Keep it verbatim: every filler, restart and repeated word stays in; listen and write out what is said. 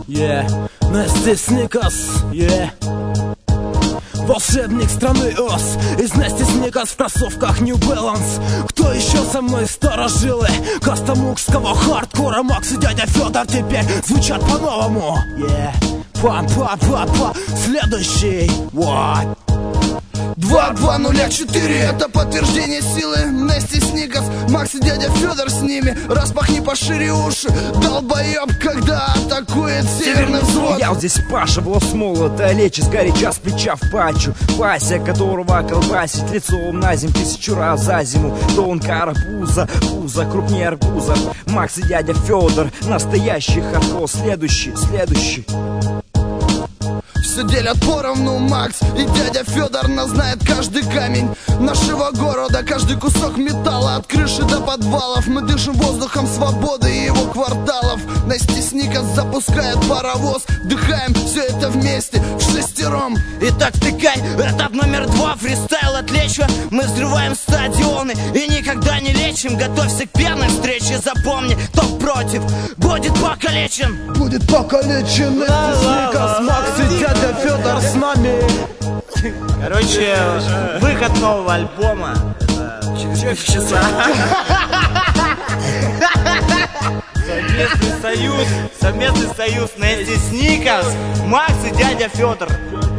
yeah. Насти Сникерс, yeah. Волшебник страны Оз из Насти Сникерс в кроссовках New Balance. Кто еще со мной старожилы кастомукского хардкора? Макс и дядя Федор теперь звучат по-новому, yeah. Па-па-па-па. Следующий, what? два два ноль четыре это подтверждение силы. Насти Сникерс, Макс и дядя Федор с ними. Распахни пошире уши, долбоеб, когда атакует северный взвод. Я вот здесь Паша, волос молота, лечь сгоряча с плеча в пачу. Вася, которого колбасит лицом на зим тысячу раз за зиму. Тонкая арбуза, пузо крупнее арбуза. Макс и дядя Федор, настоящий хардкор. Следующий, следующий. Все делят поровну, Макс и дядя Федор нас знает каждый камень нашего города, каждый кусок металла. От крыши до подвалов мы дышим воздухом свободы и его кварталов. Насти Сникерс запускает паровоз, вдыхаем все это вместе в шестером. Итак, втыкай, этап номер два, фристайл от Лечо. Мы взрываем стадионы и никогда не лечим. Готовься к пьяной встрече, запомни, топ против будет покалечен. Будет покалечен. Насти Сникерс, Макс и дядя Федор с нами. Короче, выход нового альбома через четыре часа. Совместный союз, совместный союз Насти Сникерс, Макс и дядя Федор.